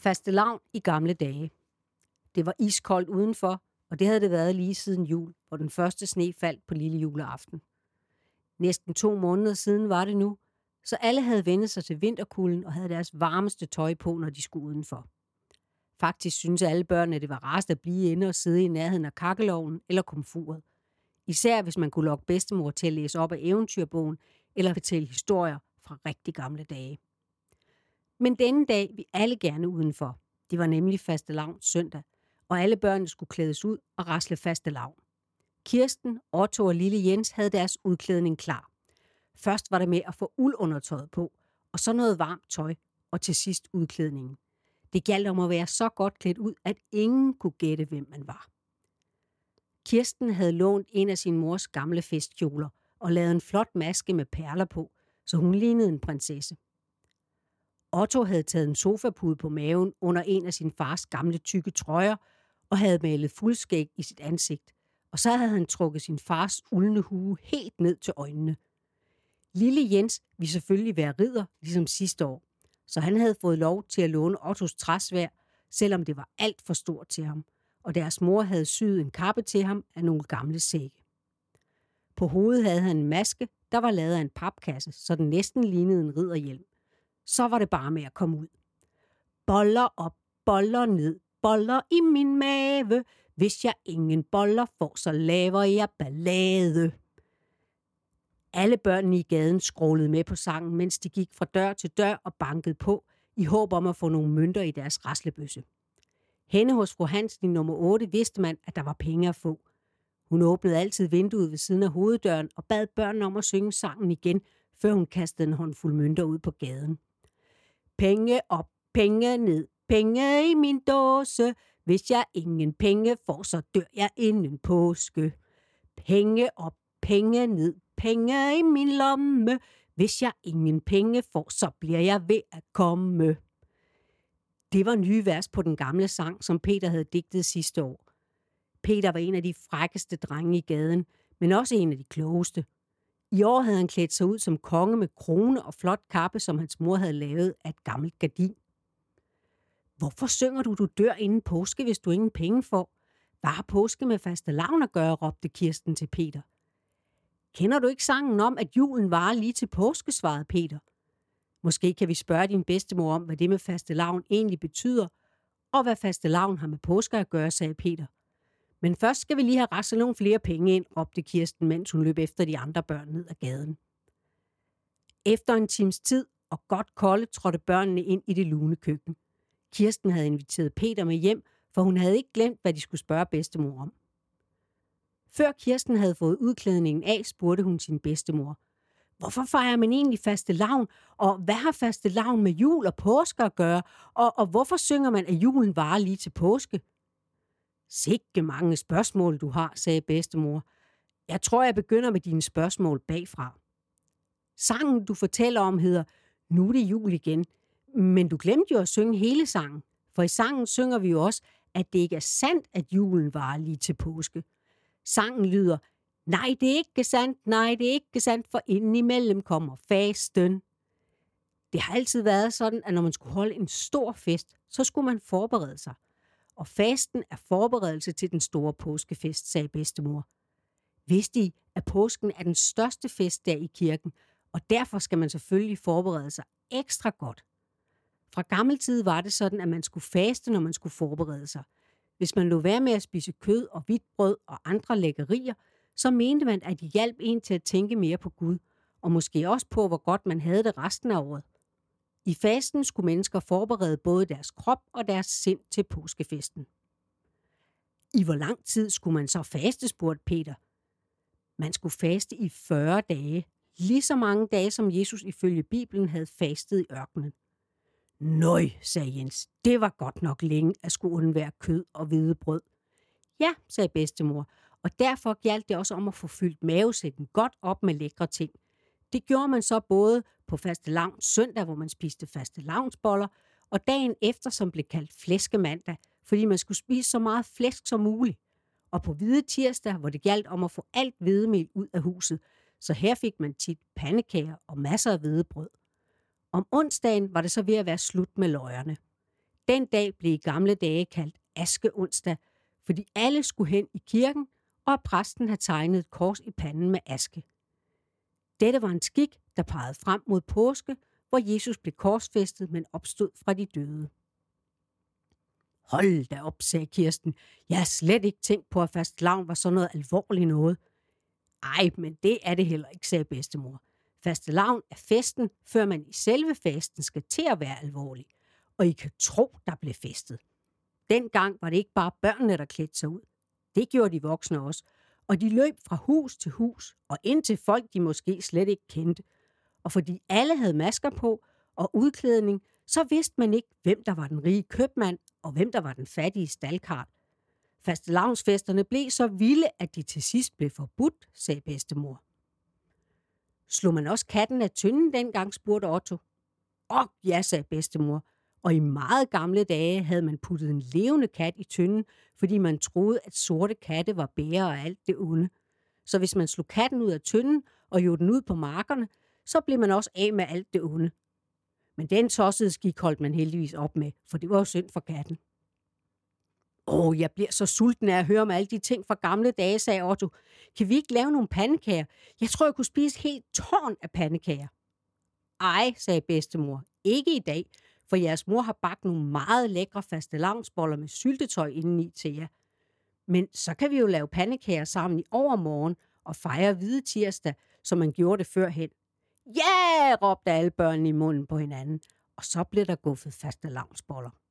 Fastelavn i gamle dage. Det var iskoldt udenfor, og det havde det været lige siden jul, hvor den første sne faldt på lille juleaften. Næsten 2 måneder siden var det nu, så alle havde vendt sig til vinterkulden og havde deres varmeste tøj på, når de skulle udenfor. Faktisk synes alle børn, at det var rarest at blive inde og sidde i nærheden af kakkelovnen eller komfuret. Især hvis man kunne lokke bedstemor til at læse op af eventyrbogen eller fortælle historier fra rigtig gamle dage. Men denne dag vi alle gerne udenfor. Det var nemlig fastelavns søndag, og alle børnene skulle klædes ud og rasle fastelavn. Kirsten, Otto og lille Jens havde deres udklædning klar. Først var det med at få uldundertøjet på, og så noget varmt tøj, og til sidst udklædningen. Det gjaldt om at være så godt klædt ud, at ingen kunne gætte, hvem man var. Kirsten havde lånt en af sin mors gamle festkjoler og lavet en flot maske med perler på, så hun lignede en prinsesse. Otto havde taget en sofapude på maven under en af sin fars gamle tykke trøjer og havde malet fuldskæg i sit ansigt, og så havde han trukket sin fars uldne hue helt ned til øjnene. Lille Jens ville selvfølgelig være ridder, ligesom sidste år, så han havde fået lov til at låne Ottos træsværd, selvom det var alt for stort til ham, og deres mor havde syet en kappe til ham af nogle gamle sække. På hovedet havde han en maske, der var lavet af en papkasse, så den næsten lignede en ridderhjelm. Så var det bare med at komme ud. Boller op, boller ned, boller i min mave. Hvis jeg ingen boller får, så laver jeg ballade. Alle børnene i gaden skrålede med på sangen, mens de gik fra dør til dør og bankede på, i håb om at få nogle mønter i deres raslebøsse. Henne hos fru Hansen i nummer 8 vidste man, at der var penge at få. Hun åbnede altid vinduet ved siden af hoveddøren og bad børnene om at synge sangen igen, før hun kastede en håndfuld mønter ud på gaden. Penge op, penge ned, penge i min dåse. Hvis jeg ingen penge får, så dør jeg inden påske. Penge op, penge ned, penge i min lomme. Hvis jeg ingen penge får, så bliver jeg ved at komme. Det var nye vers på den gamle sang, som Peter havde digtet sidste år. Peter var en af de frækkeste drenge i gaden, men også en af de klogeste. I år havde han klædt sig ud som konge med krone og flot kappe, som hans mor havde lavet af et gammelt gardin. Hvorfor synger du dør inden påske, hvis du ingen penge får? Hvad har påske med fastelavn at gøre, råbte Kirsten til Peter. Kender du ikke sangen om, at julen varer lige til påske, svarede Peter. Måske kan vi spørge din bedstemor om, hvad det med fastelavn egentlig betyder, og hvad fastelavn har med påske at gøre, sagde Peter. Men først skal vi lige have raslet nogle flere penge ind, råbte Kirsten, mens hun løb efter de andre børn ned ad gaden. Efter en times tid og godt kolde trådte børnene ind i det lune køkken. Kirsten havde inviteret Peter med hjem, for hun havde ikke glemt, hvad de skulle spørge bedstemor om. Før Kirsten havde fået udklædningen af, spurgte hun sin bedstemor. Hvorfor fejrer man egentlig fastelavn, og hvad har fastelavn med jul og påske at gøre, og hvorfor synger man, at julen varer lige til påske? Sikke mange spørgsmål, du har, sagde bedstemor. Jeg tror, jeg begynder med dine spørgsmål bagfra. Sangen, du fortæller om, hedder Nu er det jul igen, men du glemte jo at synge hele sangen, for i sangen synger vi jo også, at det ikke er sandt, at julen varer lige til påske. Sangen lyder, nej, det er ikke sandt, nej, det er ikke sandt, for indimellem kommer fasten. Det har altid været sådan, at når man skulle holde en stor fest, så skulle man forberede sig. Og fasten er forberedelse til den store påskefest, sagde bedstemor. Vidste I, at påsken er den største festdag i kirken, og derfor skal man selvfølgelig forberede sig ekstra godt. Fra gammel tid var det sådan, at man skulle faste, når man skulle forberede sig. Hvis man lod være med at spise kød og hvidt brød og andre lækkerier, så mente man, at det hjalp en til at tænke mere på Gud, og måske også på, hvor godt man havde det resten af året. I fasten skulle mennesker forberede både deres krop og deres sind til påskefesten. I hvor lang tid skulle man så faste, spurgte Peter. Man skulle faste i 40 dage, lige så mange dage, som Jesus ifølge Bibelen havde fastet i ørkenen. Nøj, sagde Jens, det var godt nok længe at skulle undvære kød og hvedebrød. Ja, sagde bedstemor, og derfor gjaldt det også om at få fyldt mavesækken godt op med lækre ting. Det gjorde man så både på fastelavns søndag, hvor man spiste fastelavnsboller, og dagen efter, som blev kaldt flæskemandag, fordi man skulle spise så meget flæsk som muligt. Og på hvide tirsdag, hvor det gjaldt om at få alt hvedemel ud af huset, så her fik man tit pandekager og masser af hvedebrød. Om onsdagen var det så ved at være slut med løjerne. Den dag blev i gamle dage kaldt askeonsdag, fordi alle skulle hen i kirken, og præsten havde tegnet et kors i panden med aske. Dette var en skik, der pegede frem mod påske, hvor Jesus blev korsfæstet, men opstod fra de døde. Hold da op, sagde Kirsten. Jeg har slet ikke tænkt på, at fastelavn var sådan noget alvorligt noget. Ej, men det er det heller ikke, sagde bedstemor. Fastelavn er festen, før man i selve fasten skal til at være alvorlig. Og I kan tro, der blev festet. Dengang var det ikke bare børnene, der klædte sig ud. Det gjorde de voksne også. Og de løb fra hus til hus, og ind til folk, de måske slet ikke kendte. Og fordi alle havde masker på og udklædning, så vidste man ikke, hvem der var den rige købmand, og hvem der var den fattige staldkarl. Fastelavnsfesterne blev så vilde, at de til sidst blev forbudt, sagde bedstemor. Slog man også katten af tynden dengang, spurgte Otto. Ja, sagde bedstemor. Og i meget gamle dage havde man puttet en levende kat i tynden, fordi man troede, at sorte katte var bærere af alt det onde. Så hvis man slog katten ud af tynden og jog den ud på markerne, så blev man også af med alt det onde. Men den tossede skik holdt man heldigvis op med, for det var jo synd for katten. Jeg bliver så sulten af at høre om alle de ting fra gamle dage, sagde Otto. Kan vi ikke lave nogle pandekager? Jeg tror, jeg kunne spise helt tårn af pandekager. Ej, sagde bedstemor, ikke i dag, for jeres mor har bagt nogle meget lækre fastelavnsboller med syltetøj indeni til jer. Men så kan vi jo lave pandekager sammen i overmorgen og fejre hvide tirsdag, som man gjorde det førhen. Ja, råbte alle børnene i munden på hinanden, og så blev der guffet fastelavnsboller.